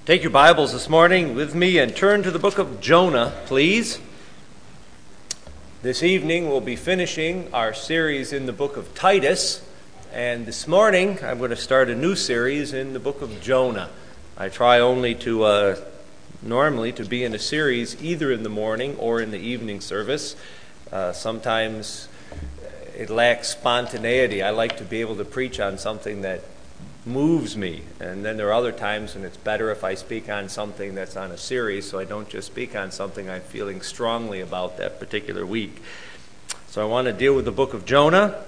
Take your Bibles this morning with me and turn to the book of Jonah, please. This evening we'll be finishing our series in the book of Titus, and this morning I'm going to start a new series in the book of Jonah. I try only to normally to be in a series either in the morning or in the evening service. Sometimes it lacks spontaneity. I like to be able to preach on something that moves me, and then there are other times when it's better if I speak on something that's on a series, so I don't just speak on something I'm feeling strongly about that particular week. So I want to deal with the book of Jonah.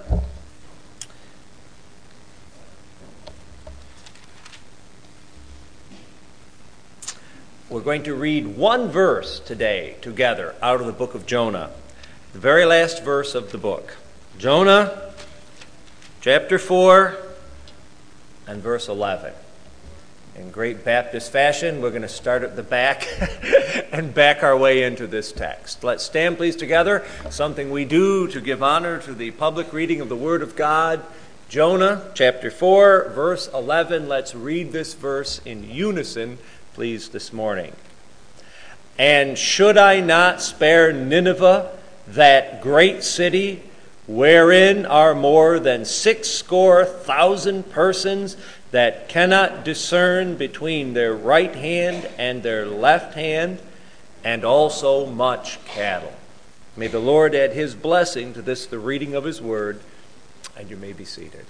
We're going to read one verse today together out of the book of Jonah, the very last verse of the book. Jonah, chapter 4, and verse 11. In great Baptist fashion, we're going to start at the back and back our way into this text. Let's stand, please, together. Something we do to give honor to the public reading of the Word of God. Jonah, chapter 4, verse 11. Let's read this verse in unison, please, this morning. And should I not spare Nineveh, that great city, wherein are more than 60,000 persons that cannot discern between their right hand and their left hand, and also much cattle. May the Lord add his blessing to this, the reading of his word, and you may be seated.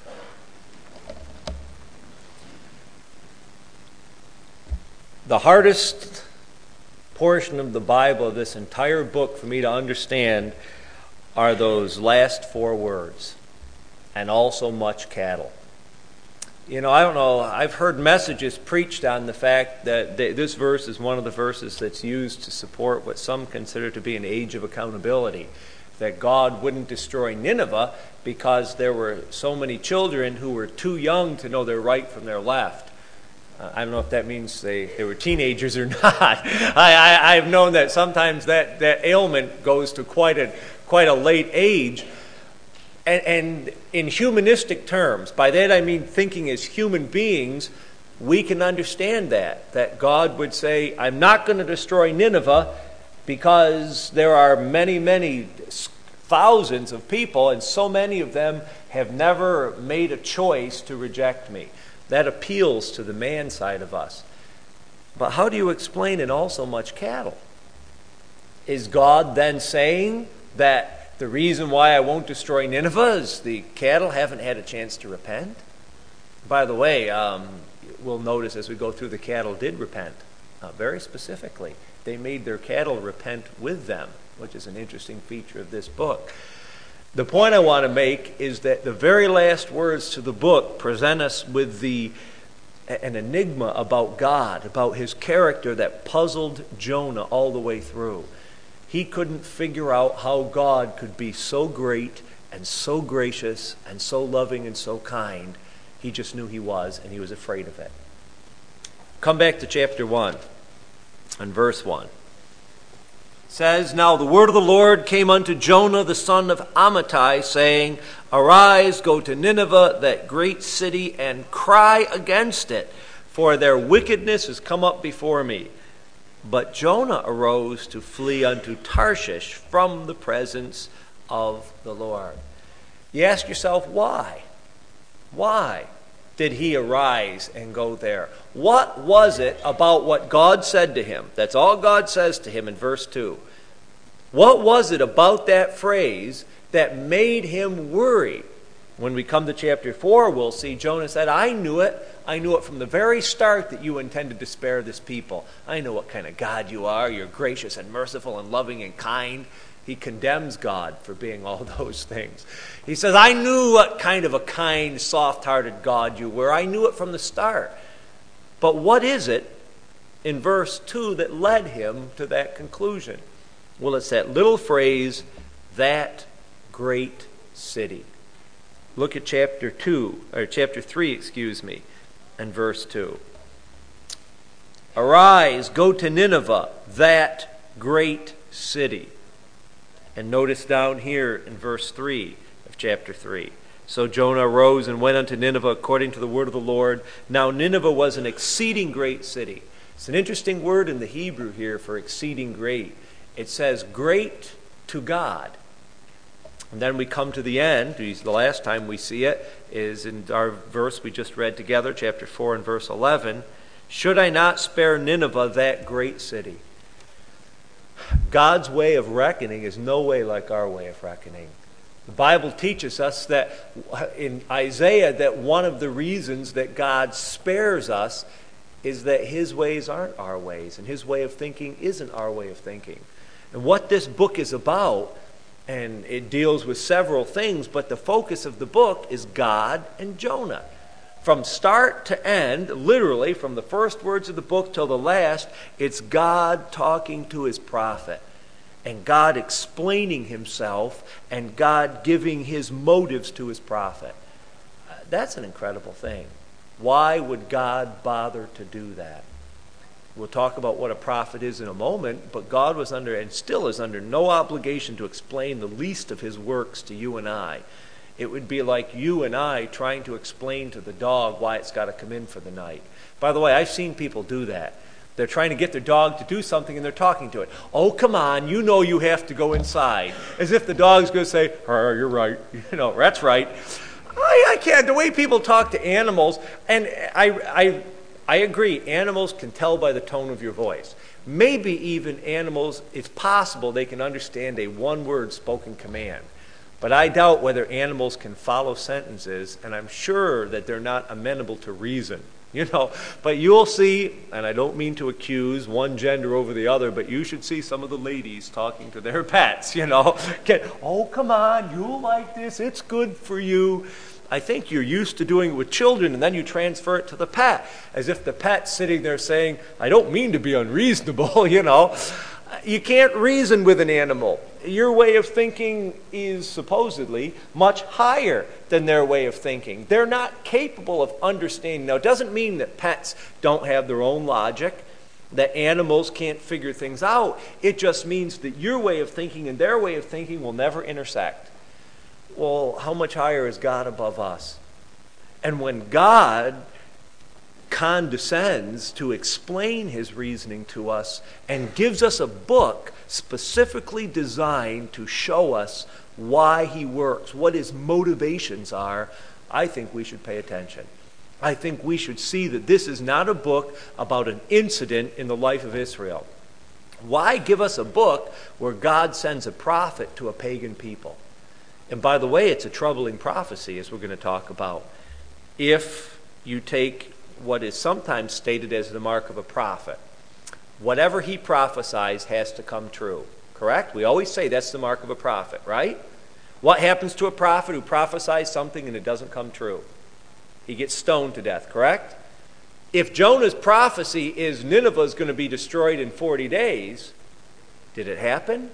The hardest portion of the Bible, of this entire book, for me to understand are those last four words, and also much cattle. You know, I don't know, I've heard messages preached on the fact that this verse is one of the verses that's used to support what some consider to be an age of accountability, that God wouldn't destroy Nineveh because there were so many children who were too young to know their right from their left. I don't know if that means they were teenagers or not. I've known that sometimes that ailment goes to quite a late age. And in humanistic terms, by that I mean thinking as human beings, we can understand that God would say, I'm not going to destroy Nineveh because there are many, many thousands of people, and so many of them have never made a choice to reject me. That appeals to the man side of us. But how do you explain and also much cattle? Is God then saying that the reason why I won't destroy Nineveh is the cattle haven't had a chance to repent? By the way, we'll notice as we go through, the cattle did repent. Very specifically, they made their cattle repent with them, which is an interesting feature of this book. The point I want to make is that the very last words to the book present us with an enigma about God, about his character that puzzled Jonah all the way through. He couldn't figure out how God could be so great and so gracious and so loving and so kind. He just knew he was, and he was afraid of it. Come back to chapter 1 and verse 1. It says, Now the word of the Lord came unto Jonah the son of Amittai, saying, Arise, go to Nineveh, that great city, and cry against it, for their wickedness has come up before me. But Jonah arose to flee unto Tarshish from the presence of the Lord. You ask yourself, why? Why did he arise and go there? What was it about what God said to him? That's all God says to him in verse 2. What was it about that phrase that made him worry? When we come to chapter 4, we'll see Jonah said, I knew it. I knew it from the very start that you intended to spare this people. I know what kind of God you are. You're gracious and merciful and loving and kind. He condemns God for being all those things. He says, I knew what kind of a kind, soft-hearted God you were. I knew it from the start. But what is it in verse 2 that led him to that conclusion? Well, it's that little phrase, that great city. Look at chapter 3, and verse 2. Arise, go to Nineveh, that great city. And notice down here in verse 3 of chapter 3. So Jonah arose and went unto Nineveh according to the word of the Lord. Now Nineveh was an exceeding great city. It's an interesting word in the Hebrew here for exceeding great. It says great to God. And then we come to the end. The last time we see it is in our verse we just read together, chapter 4 and verse 11. Should I not spare Nineveh, that great city? God's way of reckoning is no way like our way of reckoning. The Bible teaches us that in Isaiah that one of the reasons that God spares us is that his ways aren't our ways, and his way of thinking isn't our way of thinking. And what this book is about, and it deals with several things, but the focus of the book is God and Jonah. From start to end, literally from the first words of the book till the last, it's God talking to his prophet, and God explaining himself, and God giving his motives to his prophet. That's an incredible thing. Why would God bother to do that? We'll talk about what a prophet is in a moment, but God was under, and still is under, no obligation to explain the least of his works to you and I. It would be like you and I trying to explain to the dog why it's got to come in for the night. By the way, I've seen people do that. They're trying to get their dog to do something and they're talking to it. Oh, come on, you know you have to go inside. As if the dog's going to say, oh, you're right. You know, that's right. I can't. The way people talk to animals, and I agree, animals can tell by the tone of your voice. Maybe even animals, it's possible they can understand a one-word spoken command. But I doubt whether animals can follow sentences, and I'm sure that they're not amenable to reason. You know, but you'll see, and I don't mean to accuse one gender over the other, but you should see some of the ladies talking to their pets, you know. Oh, come on, you'll like this, it's good for you. I think you're used to doing it with children, and then you transfer it to the pet, as if the pet's sitting there saying, I don't mean to be unreasonable, you know. You can't reason with an animal. Your way of thinking is supposedly much higher than their way of thinking. They're not capable of understanding. Now, it doesn't mean that pets don't have their own logic, that animals can't figure things out. It just means that your way of thinking and their way of thinking will never intersect. Well, how much higher is God above us? And when God condescends to explain his reasoning to us and gives us a book specifically designed to show us why he works, what his motivations are, I think we should pay attention. I think we should see that this is not a book about an incident in the life of Israel. Why give us a book where God sends a prophet to a pagan people? And by the way, it's a troubling prophecy, as we're going to talk about. If you take what is sometimes stated as the mark of a prophet, whatever he prophesies has to come true. Correct? We always say that's the mark of a prophet, right? What happens to a prophet who prophesies something and it doesn't come true? He gets stoned to death, correct? If Jonah's prophecy is Nineveh is going to be destroyed in 40 days, did it happen?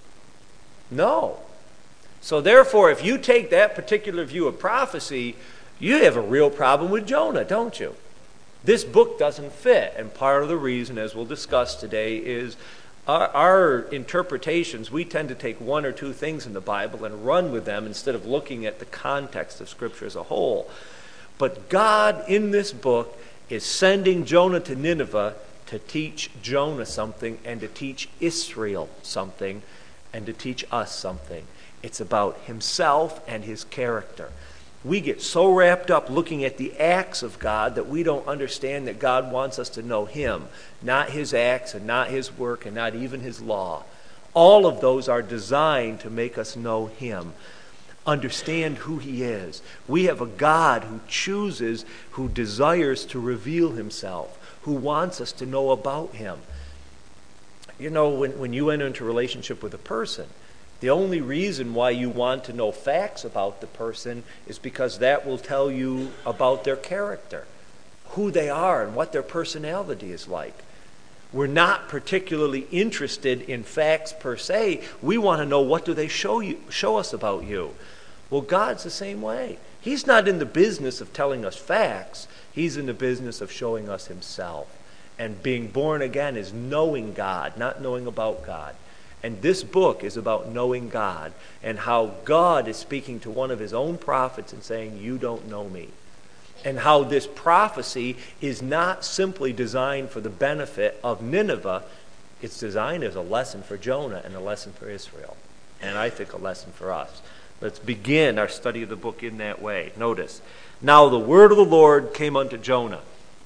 No. So therefore, if you take that particular view of prophecy, you have a real problem with Jonah, don't you? This book doesn't fit, and part of the reason, as we'll discuss today, is our interpretations. We tend to take one or two things in the Bible and run with them instead of looking at the context of Scripture as a whole. But God, in this book, is sending Jonah to Nineveh to teach Jonah something and to teach Israel something and to teach us something. It's about himself and his character. We get so wrapped up looking at the acts of God that we don't understand that God wants us to know him, not his acts and not his work and not even his law. All of those are designed to make us know him, understand who he is. We have a God who chooses, who desires to reveal himself, who wants us to know about him. You know, when you enter into a relationship with a person, the only reason why you want to know facts about the person is because that will tell you about their character, who they are and what their personality is like. We're not particularly interested in facts per se. We want to know, what do they show us about you? Well, God's the same way. He's not in the business of telling us facts. He's in the business of showing us himself. And being born again is knowing God, not knowing about God. And this book is about knowing God and how God is speaking to one of his own prophets and saying, you don't know me. and how this prophecy is not simply designed for the benefit of Nineveh. It's designed as a lesson for Jonah and a lesson for Israel, and I think a lesson for us. Let's begin our study of the book in that way. Notice, now the word of the Lord came unto Jonah.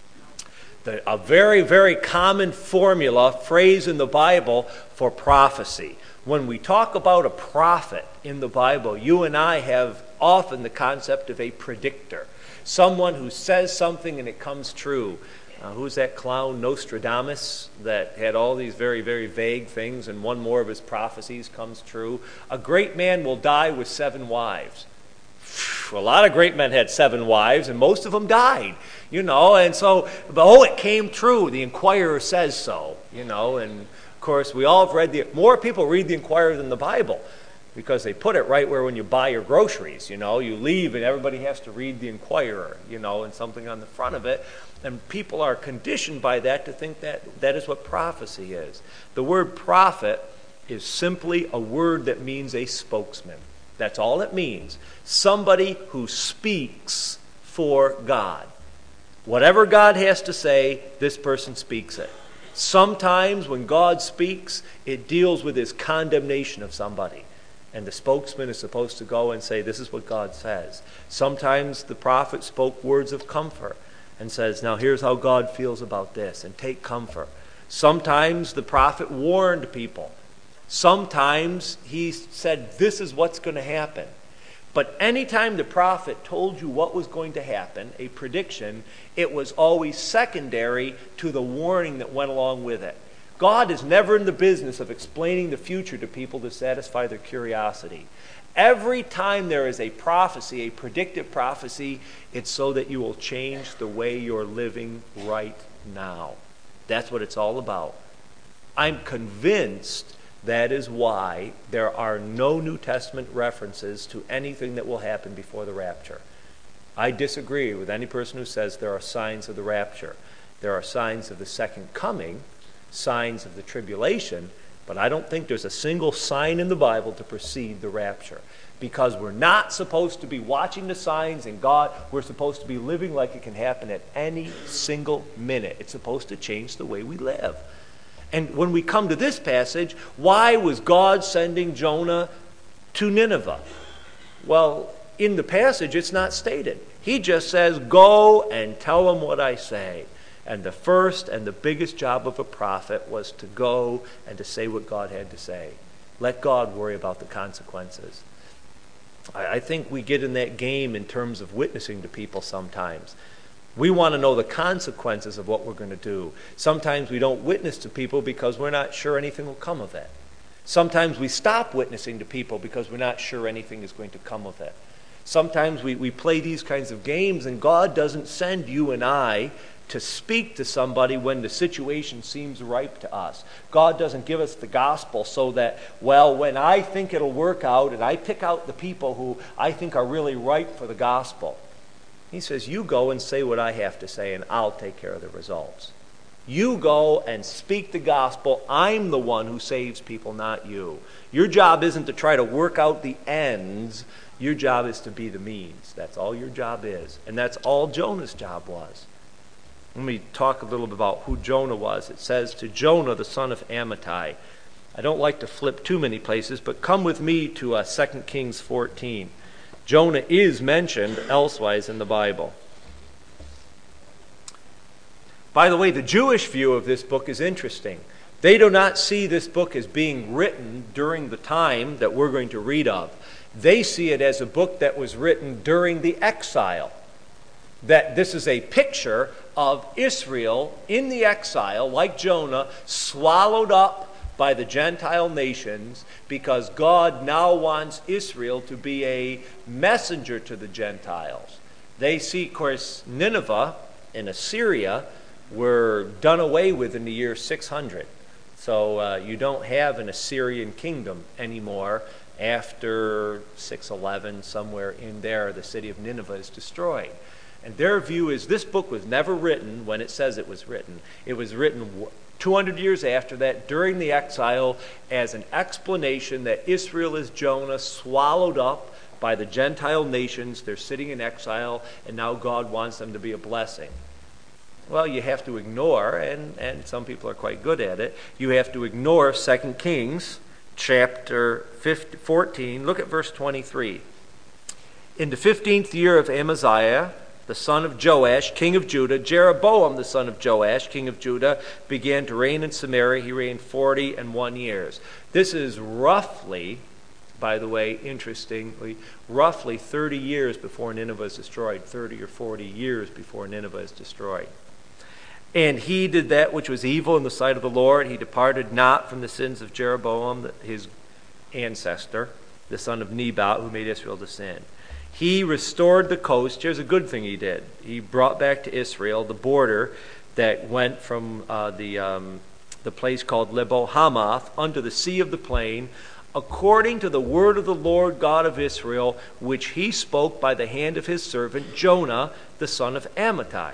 A very, very common formula, phrase in the Bible for prophecy. When we talk about a prophet in the Bible, you and I have often the concept of a predictor. Someone who says something and it comes true. Who's that clown, Nostradamus, that had all these very, very vague things, and one more of his prophecies comes true? A great man will die with 7 wives. A lot of great men had 7 wives, and most of them died, and so, it came true. The Inquirer says so, and of course, we all have read more people read the Inquirer than the Bible, because they put it right where when you buy your groceries, you leave and everybody has to read the Inquirer, and something on the front of it. And people are conditioned by that to think that that is what prophecy is. The word prophet is simply a word that means a spokesman. That's all it means. Somebody who speaks for God. Whatever God has to say, this person speaks it. Sometimes when God speaks, it deals with his condemnation of somebody. And the spokesman is supposed to go and say, this is what God says. Sometimes the prophet spoke words of comfort and says, now here's how God feels about this, and take comfort. Sometimes the prophet warned people. Sometimes he said, this is what's going to happen. But anytime the prophet told you what was going to happen, a prediction, it was always secondary to the warning that went along with it. God is never in the business of explaining the future to people to satisfy their curiosity. Every time there is a prophecy, a predictive prophecy, it's so that you will change the way you're living right now. That's what it's all about. I'm convinced that is why there are no New Testament references to anything that will happen before the rapture. I disagree with any person who says there are signs of the rapture. There are signs of the second coming, signs of the tribulation, but I don't think there's a single sign in the Bible to precede the rapture, because we're not supposed to be watching the signs in God. We're supposed to be living like it can happen at any single minute. It's supposed to change the way we live. And when we come to this passage, why was God sending Jonah to Nineveh? Well, in the passage, it's not stated. He just says, go and tell them what I say. And the first and the biggest job of a prophet was to go and to say what God had to say. Let God worry about the consequences. I think we get in that game in terms of witnessing to people sometimes. We want to know the consequences of what we're going to do. Sometimes we don't witness to people because we're not sure anything will come of it. Sometimes we stop witnessing to people because we're not sure anything is going to come of it. Sometimes we play these kinds of games, and God doesn't send you and I to speak to somebody when the situation seems ripe to us. God doesn't give us the gospel so that, well, when I think it'll work out and I pick out the people who I think are really ripe for the gospel. He says, you go and say what I have to say and I'll take care of the results. You go and speak the gospel. I'm the one who saves people, not you. Your job isn't to try to work out the ends. Your job is to be the means. That's all your job is. And that's all Jonah's job was. Let me talk a little bit about who Jonah was. It says, to Jonah, the son of Amittai. I don't like to flip too many places, but come with me to 2 Kings 14. Jonah is mentioned elsewise in the Bible. By the way, the Jewish view of this book is interesting. They do not see this book as being written during the time that we're going to read of. They see it as a book that was written during the exile. That this is a picture of Israel in the exile, like Jonah, swallowed up by the Gentile nations, because God now wants Israel to be a messenger to the Gentiles. They see, of course, Nineveh and Assyria were done away with in the year 600. So you don't have an Assyrian kingdom anymore. After 611, somewhere in there, the city of Nineveh is destroyed. And their view is this book was never written when it says it was written. It was written 200 years after that, during the exile, as an explanation that Israel is Jonah, swallowed up by the Gentile nations. They're sitting in exile, and now God wants them to be a blessing. Well, you have to ignore, and some people are quite good at it, you have to ignore 2 Kings chapter 14. Look at verse 23. In the 15th year of Amaziah, the son of Joash, king of Judah, Jeroboam, the son of Joash, king of Judah, began to reign in Samaria. He reigned 41 years. This is roughly, by the way, interestingly, roughly 30 years before Nineveh is destroyed, 30 or 40 years before Nineveh is destroyed. And he did that which was evil in the sight of the Lord. He departed not from the sins of Jeroboam, his ancestor, the son of Nebat, who made Israel to sin. He restored the coast. Here's a good thing he did. He brought back to Israel the border that went from the place called Lebo Hamath unto the sea of the plain, according to the word of the Lord God of Israel, which he spoke by the hand of his servant Jonah, the son of Amittai.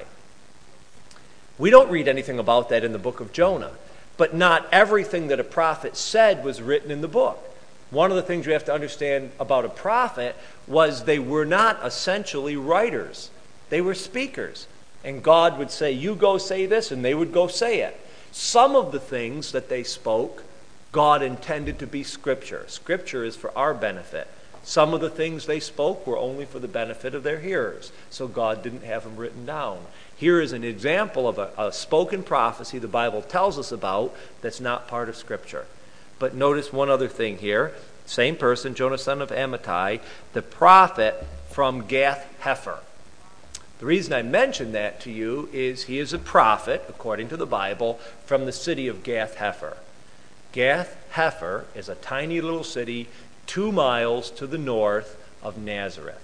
We don't read anything about that in the book of Jonah, but not everything that a prophet said was written in the book. One of the things we have to understand about a prophet was they were not essentially writers. They were speakers. And God would say, you go say this, and they would go say it. Some of the things that they spoke, God intended to be Scripture. Scripture is for our benefit. Some of the things they spoke were only for the benefit of their hearers, so God didn't have them written down. Here is an example of a spoken prophecy the Bible tells us about that's not part of Scripture. But notice one other thing here. Same person, Jonah son of Amittai, the prophet from Gath-Hepher. The reason I mention that to you is he is a prophet, according to the Bible, from the city of Gath-Hepher. Gath-Hepher is a tiny little city 2 miles to the north of Nazareth.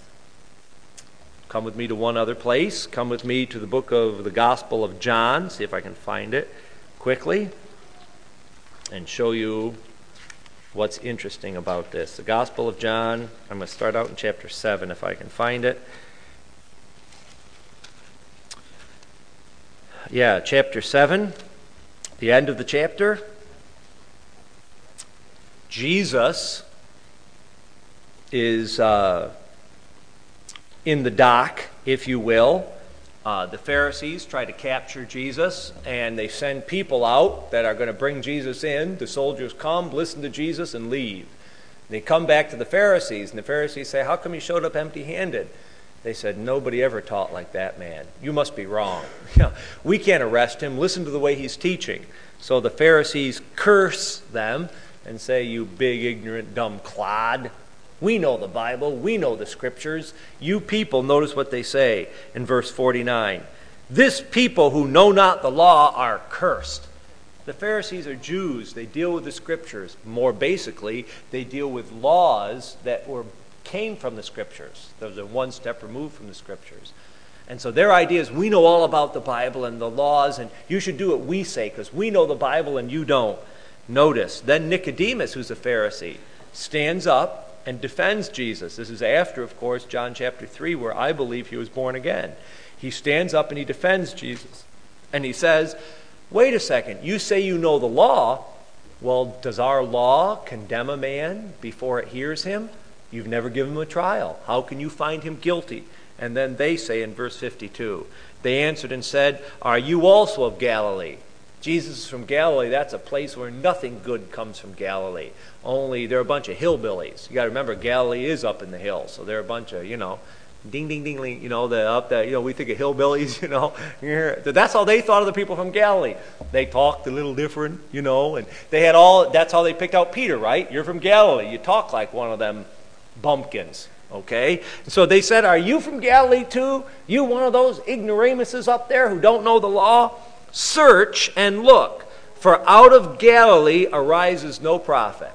Come with me to one other place. Come with me to the book of the Gospel of John. See if I can find it quickly and show you what's interesting about this. The Gospel of John, I'm going to start out in chapter 7 if I can find it. Yeah, chapter 7, the end of the chapter. Jesus is in the dock, if you will. The Pharisees try to capture Jesus, and they send people out that are going to bring Jesus in. The soldiers come, listen to Jesus, and leave. They come back to the Pharisees, and the Pharisees say, how come you showed up empty-handed? They said, nobody ever taught like that man. You must be wrong. We can't arrest him. Listen to the way he's teaching. So the Pharisees curse them and say, you big, ignorant, dumb clod. We know the Bible. We know the Scriptures. You people, notice what they say in verse 49. This people who know not the law are cursed. The Pharisees are Jews. They deal with the Scriptures. More basically, they deal with laws that came from the Scriptures. Those are one step removed from the Scriptures. And so their idea is, we know all about the Bible and the laws, and you should do what we say because we know the Bible and you don't. Notice, then Nicodemus, who's a Pharisee, stands up and defends Jesus. This is after, of course, John chapter 3, where I believe he was born again. He stands up and he defends Jesus. And he says, wait a second, you say you know the law. Well, does our law condemn a man before it hears him? You've never given him a trial. How can you find him guilty? And then they say in verse 52, they answered and said, are you also of Galilee? Jesus is from Galilee. That's a place where nothing good comes from Galilee. Only they're a bunch of hillbillies. You got to remember, Galilee is up in the hills, so they're a bunch of, ding, ding, ding, ding, they're up there. We think of hillbillies, That's how they thought of the people from Galilee. They talked a little different, and they had that's how they picked out Peter, right? You're from Galilee. You talk like one of them bumpkins, okay? So they said, are you from Galilee too? You one of those ignoramuses up there who don't know the law? Search and look, for out of Galilee arises no prophet.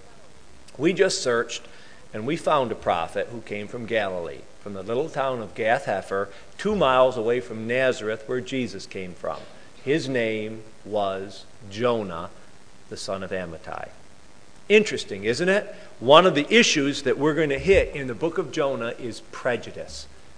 We just searched, and we found a prophet who came from Galilee, from the little town of Gath-Hepher, 2 miles away from Nazareth, where Jesus came from. His name was Jonah, the son of Amittai. Interesting, isn't it? One of the issues that we're going to hit in the book of Jonah is prejudice.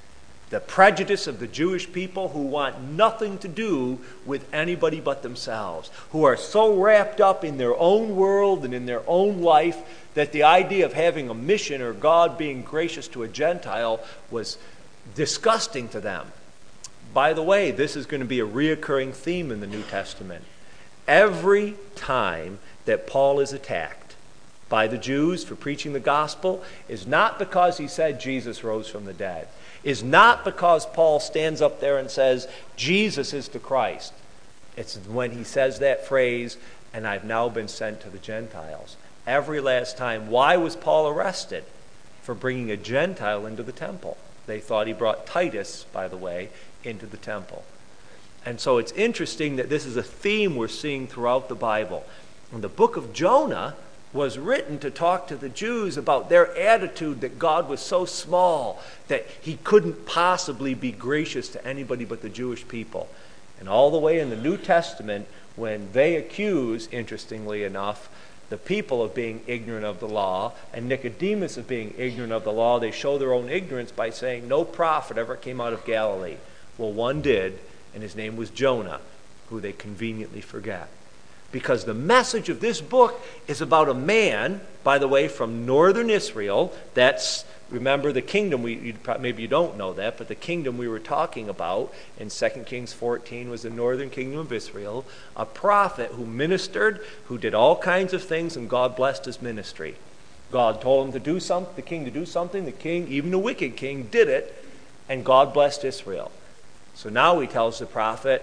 The prejudice of the Jewish people who want nothing to do with anybody but themselves, who are so wrapped up in their own world and in their own life that the idea of having a mission or God being gracious to a Gentile was disgusting to them. By the way, this is going to be a reoccurring theme in the New Testament. Every time that Paul is attacked by the Jews for preaching the gospel is not because he said Jesus rose from the dead, is not because Paul stands up there and says Jesus is the Christ. It's when he says that phrase, and I've now been sent to the Gentiles. Every last time. Why was Paul arrested? For bringing a Gentile into the temple. They thought he brought Titus, by the way, into the temple. And so it's interesting that this is a theme we're seeing throughout the Bible. And the book of Jonah was written to talk to the Jews about their attitude that God was so small that he couldn't possibly be gracious to anybody but the Jewish people. And all the way in the New Testament, when they accuse, interestingly enough, the people of being ignorant of the law and Nicodemus of being ignorant of the law, they show their own ignorance by saying no prophet ever came out of Galilee. Well, one did, and his name was Jonah, who they conveniently forget. Because the message of this book is about a man, by the way, from northern Israel. That's, remember, the kingdom, maybe you don't know that, but the kingdom we were talking about in 2 Kings 14 was the northern kingdom of Israel. A prophet who ministered, who did all kinds of things, and God blessed his ministry. God told him to do something, the king to do something. The king, even the wicked king, did it, and God blessed Israel. So now he tells the prophet,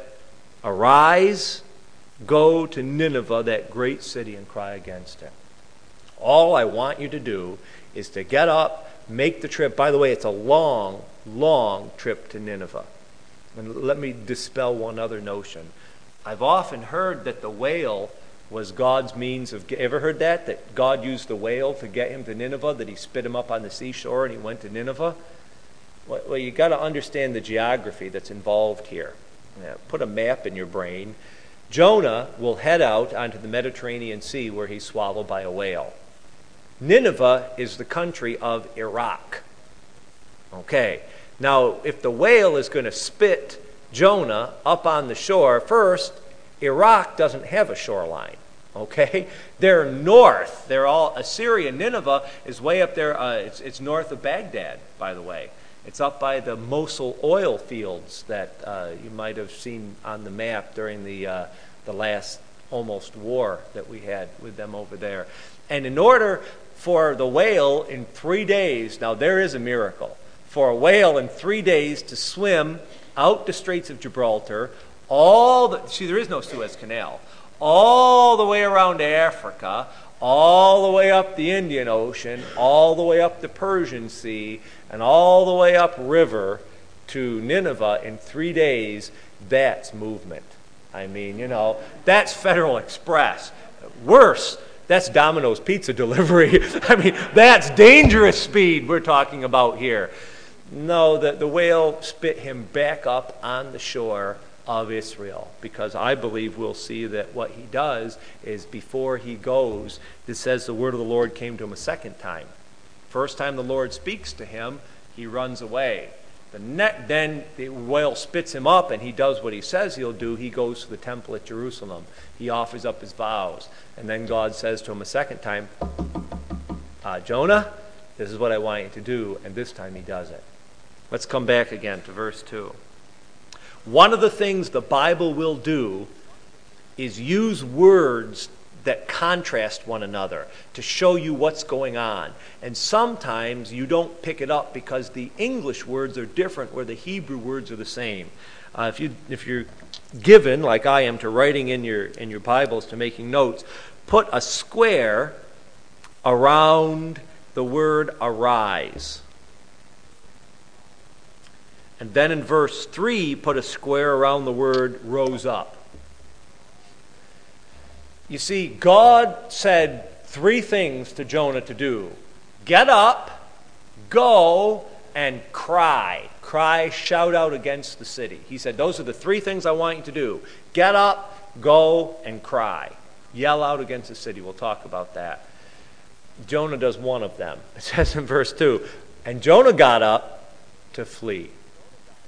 arise, go to Nineveh, that great city, and cry against it. All I want you to do is to get up, make the trip. By the way, it's a long, long trip to Nineveh. And let me dispel one other notion. I've often heard that the whale was God's means of... Ever heard that? That God used the whale to get him to Nineveh, that he spit him up on the seashore and he went to Nineveh? Well, you got to understand the geography that's involved here. Put a map in your brain. Jonah will head out onto the Mediterranean Sea where he's swallowed by a whale. Nineveh is the country of Iraq. Okay, now if the whale is going to spit Jonah up on the shore, first, Iraq doesn't have a shoreline. Okay, they're north. They're all Assyria. Nineveh is way up there. It's north of Baghdad, by the way. It's up by the Mosul oil fields that you might have seen on the map during the last almost war that we had with them over there. And in order for the whale in 3 days, now there is a miracle, for a whale in 3 days to swim out the Straits of Gibraltar, there is no Suez Canal, all the way around Africa, all the way up the Indian Ocean, all the way up the Persian Sea, and all the way up river to Nineveh in 3 days, that's movement. I mean, that's Federal Express. Worse, that's Domino's pizza delivery. I mean, that's dangerous speed we're talking about here. No, the whale spit him back up on the shore of Israel, because I believe we'll see that what he does is before he goes, it says the word of the Lord came to him a second time. First time the Lord speaks to him, he runs away. Then the whale spits him up and he does what he says he'll do. He goes to the temple at Jerusalem. He offers up his vows. And then God says to him a second time, Jonah, this is what I want you to do. And this time he does it. Let's come back again to verse 2. One of the things the Bible will do is use words that contrast one another to show you what's going on. And sometimes you don't pick it up because the English words are different where the Hebrew words are the same. If you're given, like I am, to writing in your Bibles, to making notes, put a square around the word arise. And then in verse 3, put a square around the word rose up. You see, God said 3 things to Jonah to do. Get up, go, and cry. Cry, shout out against the city. He said, those are the 3 things I want you to do. Get up, go, and cry. Yell out against the city. We'll talk about that. Jonah does one of them. It says in verse 2, and Jonah got up to flee.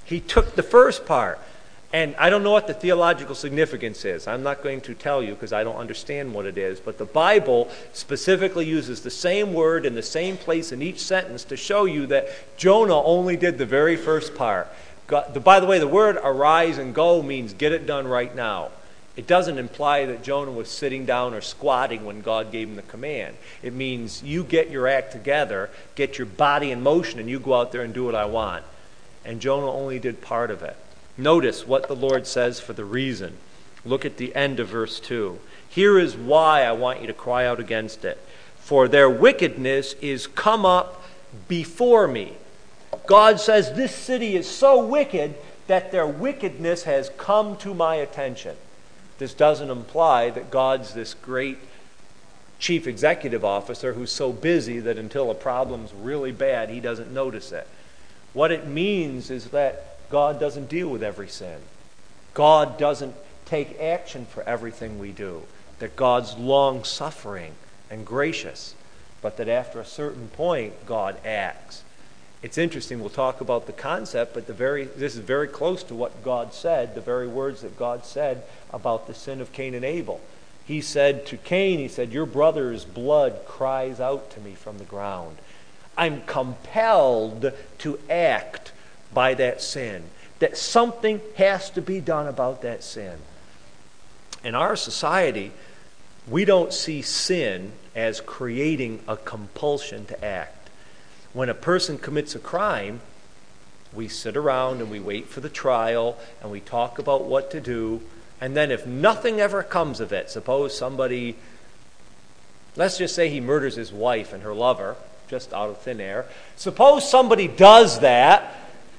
He took the first part. And I don't know what the theological significance is. I'm not going to tell you because I don't understand what it is. But the Bible specifically uses the same word in the same place in each sentence to show you that Jonah only did the very first part. By the way, the word arise and go means get it done right now. It doesn't imply that Jonah was sitting down or squatting when God gave him the command. It means you get your act together, get your body in motion, and you go out there and do what I want. And Jonah only did part of it. Notice what the Lord says for the reason. Look at the end of verse 2. Here is why I want you to cry out against it. For their wickedness is come up before me. God says this city is so wicked that their wickedness has come to my attention. This doesn't imply that God's this great chief executive officer who's so busy that until a problem's really bad, he doesn't notice it. What it means is that God doesn't deal with every sin. God doesn't take action for everything we do. That God's long-suffering and gracious, but that after a certain point, God acts. It's interesting, we'll talk about the concept, but this is very close to what God said, the very words that God said about the sin of Cain and Abel. He said to Cain, he said, your brother's blood cries out to me from the ground. I'm compelled to act by that sin, that something has to be done about that sin. In our society, we don't see sin as creating a compulsion to act. When a person commits a crime, we sit around and we wait for the trial and we talk about what to do, and then if nothing ever comes of it, suppose somebody, let's just say he murders his wife and her lover, just out of thin air. Suppose somebody does that,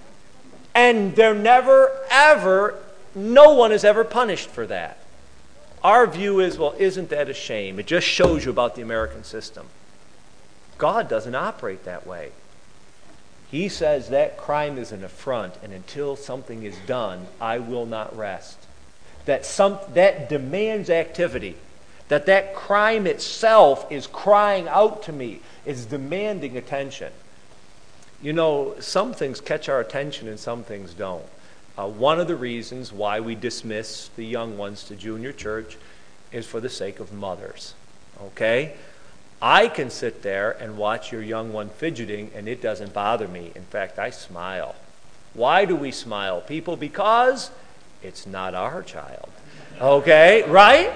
and no one is ever punished for that. Our view is, well, isn't that a shame? It just shows you about the American system. God doesn't operate that way. He says that crime is an affront, and until something is done, I will not rest. That demands activity. That crime itself is crying out to me, is demanding attention. You know, some things catch our attention and some things don't. One of the reasons why we dismiss the young ones to junior church is for the sake of mothers. Okay? I can sit there and watch your young one fidgeting and it doesn't bother me. In fact, I smile. Why do we smile, people? Because it's not our child. Okay? Right?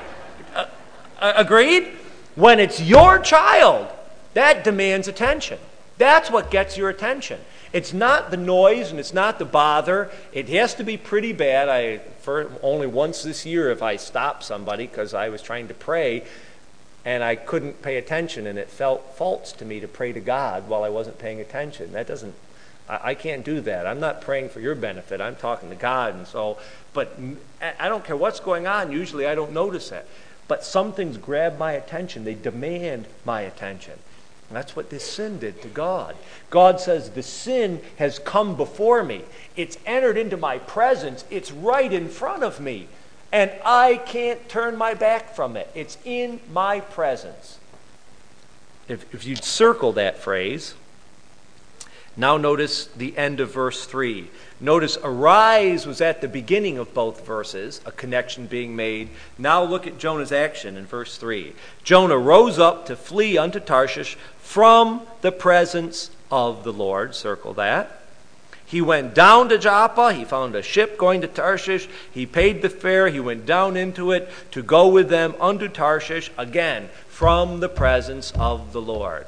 Agreed? When it's your child, that demands attention. That's what gets your attention. It's not the noise and it's not the bother. It has to be pretty bad. For only once this year, if I stopped somebody because I was trying to pray and I couldn't pay attention, and it felt false to me to pray to God while I wasn't paying attention. I can't do that. I'm not praying for your benefit. I'm talking to God, but I don't care what's going on. Usually I don't notice it. But some things grab my attention. They demand my attention. And that's what this sin did to God. God says, the sin has come before me. It's entered into my presence. It's right in front of me. And I can't turn my back from it. It's in my presence. If you'd circle that phrase, now notice the end of verse 3. Notice arise was at the beginning of both verses, a connection being made. Now look at Jonah's action in verse 3. Jonah rose up to flee unto Tarshish from the presence of the Lord. Circle that. He went down to Joppa. He found a ship going to Tarshish. He paid the fare. He went down into it to go with them unto Tarshish, again, from the presence of the Lord.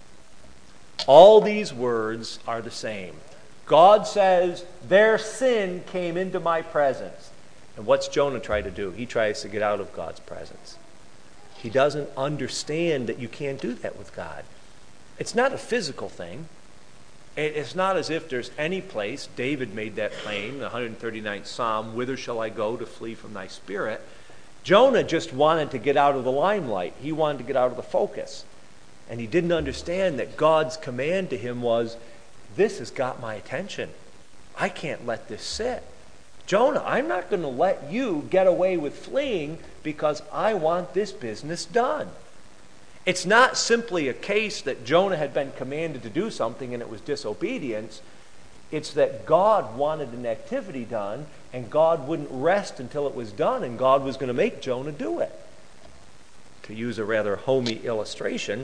All these words are the same. God says, their sin came into my presence. And what's Jonah try to do? He tries to get out of God's presence. He doesn't understand that you can't do that with God. It's not a physical thing. It's not as if there's any place, David made that plain, the 139th Psalm, whither shall I go to flee from thy spirit? Jonah just wanted to get out of the limelight. He wanted to get out of the focus. And he didn't understand that God's command to him was, this has got my attention. I can't let this sit. Jonah, I'm not going to let you get away with fleeing because I want this business done. It's not simply a case that Jonah had been commanded to do something and it was disobedience. It's that God wanted an activity done, and God wouldn't rest until it was done, and God was going to make Jonah do it. To use a rather homey illustration,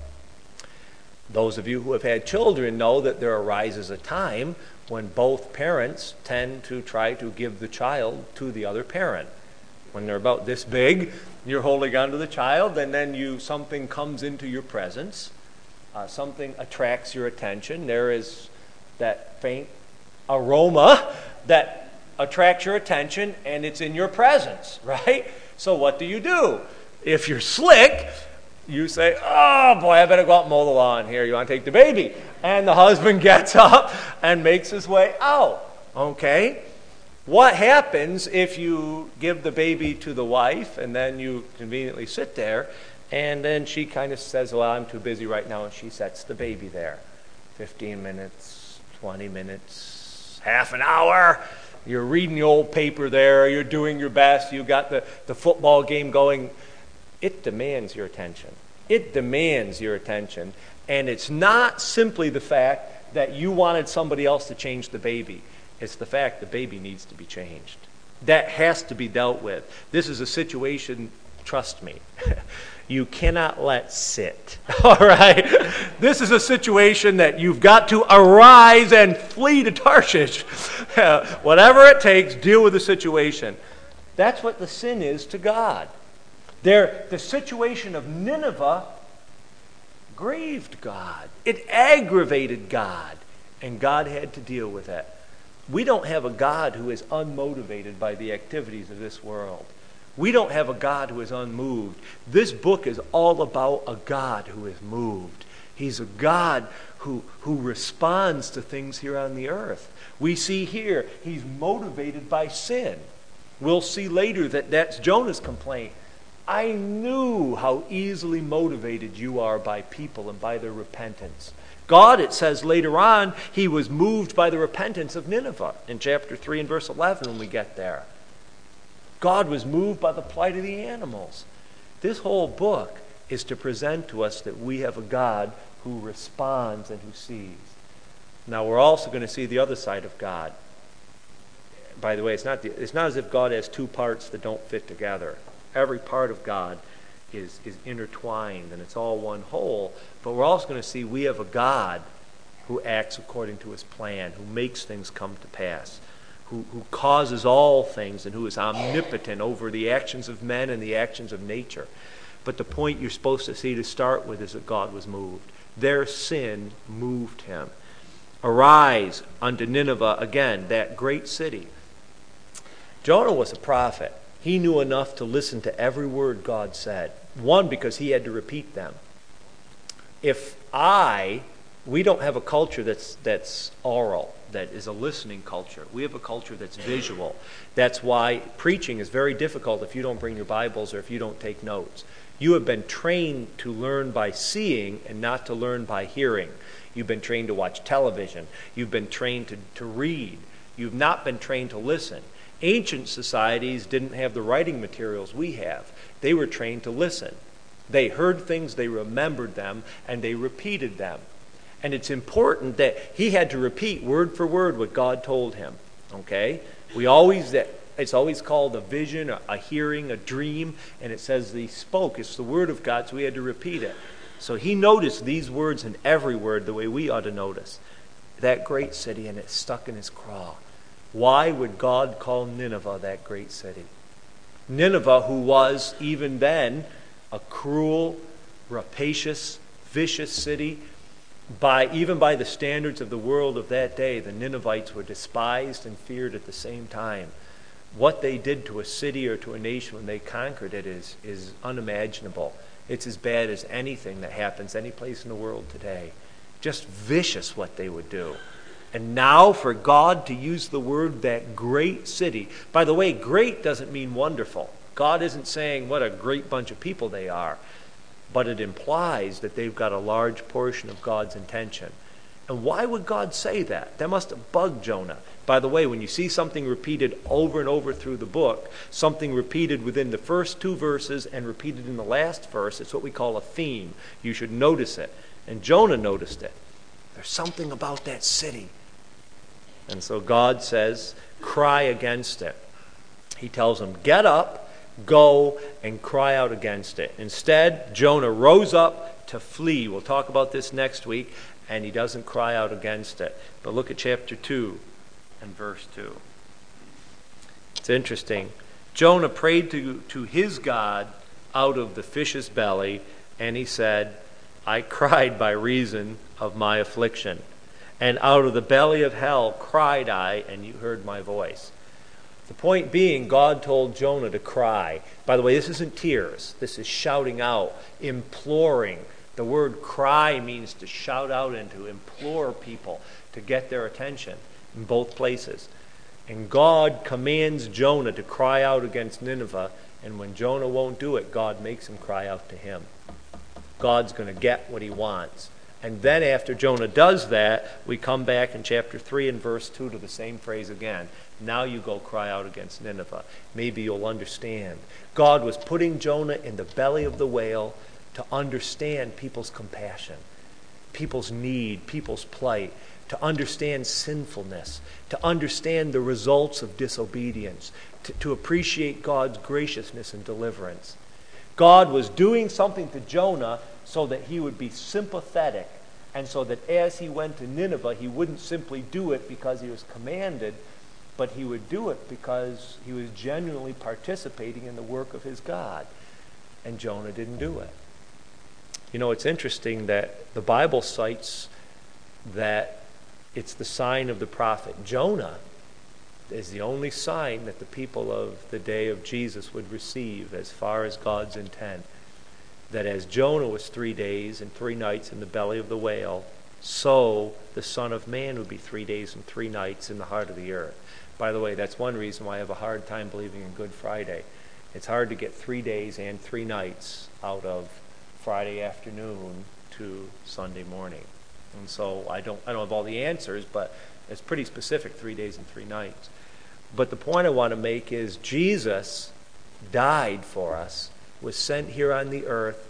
those of you who have had children know that there arises a time when both parents tend to try to give the child to the other parent. When they're about this big, you're holding on to the child, and then something comes into your presence. Something attracts your attention. There is that faint aroma that attracts your attention, and it's in your presence, right? So what do? If you're slick, you say, oh boy, I better go out and mow the lawn. Here, you want to take the baby? And the husband gets up and makes his way out. Okay? What happens if you give the baby to the wife, and then you conveniently sit there, and then she kind of says, well, I'm too busy right now, and she sets the baby there. 15 minutes, 20 minutes, half an hour. You're reading the old paper there. You're doing your best. You got the football game going. It demands your attention. It demands your attention. And it's not simply the fact that you wanted somebody else to change the baby. It's the fact the baby needs to be changed. That has to be dealt with. This is a situation, trust me, you cannot let sit. All right? This is a situation that you've got to arise and flee to Tarshish. Whatever it takes, deal with the situation. That's what the sin is to God. The situation of Nineveh grieved God. It aggravated God, and God had to deal with it. We don't have a God who is unmotivated by the activities of this world. We don't have a God who is unmoved. This book is all about a God who is moved. He's a God who responds to things here on the earth. We see here, he's motivated by sin. We'll see later that that's Jonah's complaint. I knew how easily motivated you are by people and by their repentance. God, it says later on, he was moved by the repentance of Nineveh in chapter 3 and verse 11 when we get there. God was moved by the plight of the animals. This whole book is to present to us that we have a God who responds and who sees. Now we're also going to see the other side of God. By the way, it's not as if God has two parts that don't fit together. Every part of God is intertwined, and it's all one whole. But we're also going to see we have a God who acts according to his plan, who makes things come to pass, who causes all things, and who is omnipotent over the actions of men and the actions of nature. But the point you're supposed to see to start with is that God was moved. Their sin moved him. Arise unto Nineveh, again, that great city. Jonah was a prophet. He knew enough to listen to every word God said. One, because he had to repeat them. We don't have a culture that's oral, that is a listening culture. We have a culture that's visual. That's why preaching is very difficult if you don't bring your Bibles or if you don't take notes. You have been trained to learn by seeing and not to learn by hearing. You've been trained to watch television. You've been trained to read. You've not been trained to listen. Ancient societies didn't have the writing materials we have. They were trained to listen. They heard things, they remembered them, and they repeated them. And it's important that he had to repeat word for word what God told him. Okay? It's always called a vision, a hearing, a dream, and it says he spoke. It's the word of God, so he had to repeat it. So he noticed these words in every word the way we ought to notice. That great city, and it stuck in his craw. Why would God call Nineveh that great city? Nineveh, who was even then a cruel, rapacious, vicious city, even by the standards of the world of that day, the Ninevites were despised and feared at the same time. What they did to a city or to a nation when they conquered it is unimaginable. It's as bad as anything that happens any place in the world today. Just vicious what they would do. And now for God to use the word that great city. By the way, great doesn't mean wonderful. God isn't saying what a great bunch of people they are. But it implies that they've got a large portion of God's intention. And why would God say that? That must have bugged Jonah. By the way, when you see something repeated over and over through the book, something repeated within the first two verses and repeated in the last verse, it's what we call a theme. You should notice it. And Jonah noticed it. There's something about that city. And so God says, cry against it. He tells him, get up, go, and cry out against it. Instead, Jonah rose up to flee. We'll talk about this next week, and he doesn't cry out against it. But look at chapter 2 and verse 2. It's interesting. Jonah prayed to his God out of the fish's belly, and he said, I cried by reason of my affliction. And out of the belly of hell cried I, and you heard my voice. The point being, God told Jonah to cry. By the way, this isn't tears. This is shouting out, imploring. The word cry means to shout out and to implore people to get their attention in both places. And God commands Jonah to cry out against Nineveh, and when Jonah won't do it, God makes him cry out to him. God's going to get what he wants. And then after Jonah does that, we come back in chapter 3 and verse 2 to the same phrase again. Now you go cry out against Nineveh. Maybe you'll understand. God was putting Jonah in the belly of the whale to understand people's compassion, people's need, people's plight, to understand sinfulness, to understand the results of disobedience, to appreciate God's graciousness and deliverance. God was doing something to Jonah so that he would be sympathetic, and so that as he went to Nineveh, he wouldn't simply do it because he was commanded, but he would do it because he was genuinely participating in the work of his God. And Jonah didn't do it. You know, it's interesting that the Bible cites that it's the sign of the prophet. Jonah is the only sign that the people of the day of Jesus would receive as far as God's intent. That as Jonah was 3 days and 3 nights in the belly of the whale, so the Son of Man would be 3 days and 3 nights in the heart of the earth. By the way, that's one reason why I have a hard time believing in Good Friday. It's hard to get 3 days and 3 nights out of Friday afternoon to Sunday morning. And so I don't have all the answers, but it's pretty specific, 3 days and 3 nights. But the point I want to make is Jesus died for us, was sent here on the earth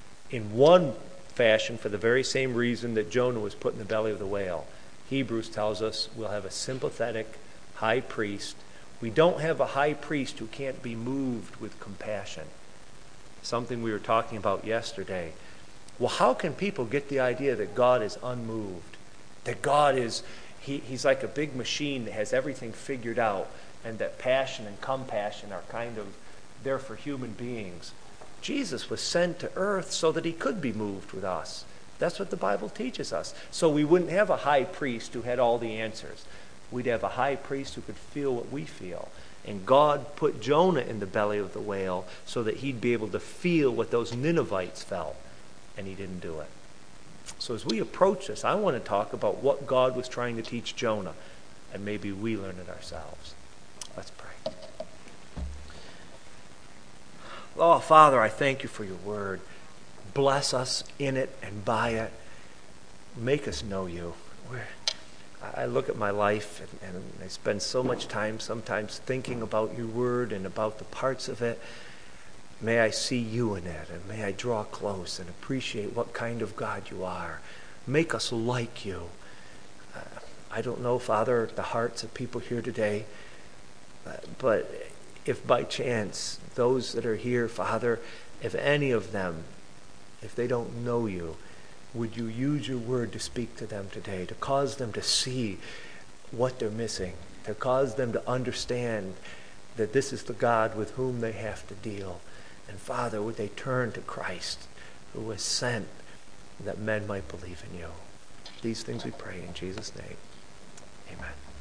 in one fashion for the very same reason that Jonah was put in the belly of the whale. Hebrews tells us we'll have a sympathetic high priest. We don't have a high priest who can't be moved with compassion. Something we were talking about yesterday. Well, how can people get the idea that God is unmoved? That God is, he's like a big machine that has everything figured out, and that passion and compassion are kind of there for human beings. Jesus was sent to earth so that he could be moved with us. That's what the Bible teaches us. So we wouldn't have a high priest who had all the answers. We'd have a high priest who could feel what we feel. And God put Jonah in the belly of the whale so that he'd be able to feel what those Ninevites felt. And he didn't do it. So as we approach this, I want to talk about what God was trying to teach Jonah. And maybe we learn it ourselves. Let's pray. Oh, Father, I thank you for your word. Bless us in it and by it. Make us know you. I look at my life and I spend so much time sometimes thinking about your word and about the parts of it. May I see you in it, and may I draw close and appreciate what kind of God you are. Make us like you. I don't know, Father, the hearts of people here today, but if by chance those that are here, Father, if any of them, if they don't know you, would you use your word to speak to them today, to cause them to see what they're missing, to cause them to understand that this is the God with whom they have to deal. And Father, would they turn to Christ, who was sent, that men might believe in you. These things we pray in Jesus' name. Amen.